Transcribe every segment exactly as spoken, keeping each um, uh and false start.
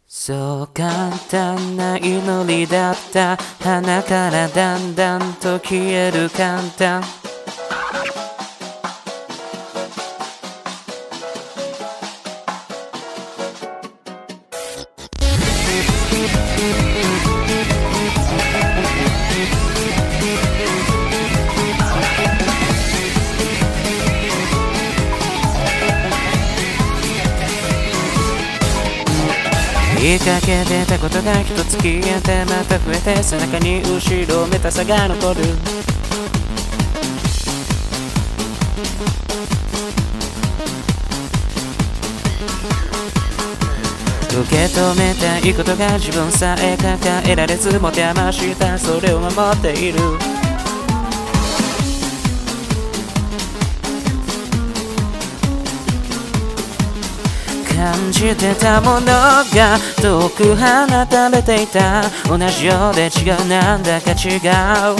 そう簡単な祈りだった。鼻からだんだんと消える簡単。言いかけてたことが一つ消えてまた増えて、背中に後ろめたさが残る。受け止めたいことが自分さえ抱えられず持て余した、それを守っている。感じてたものが遠く放たれていた。同じようで違う、なんだか違う。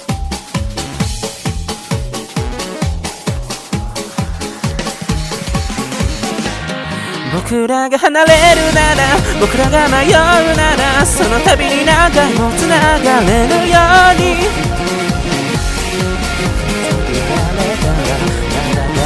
僕らが離れるなら、僕らが迷うなら、その度に何回も繋がれるように。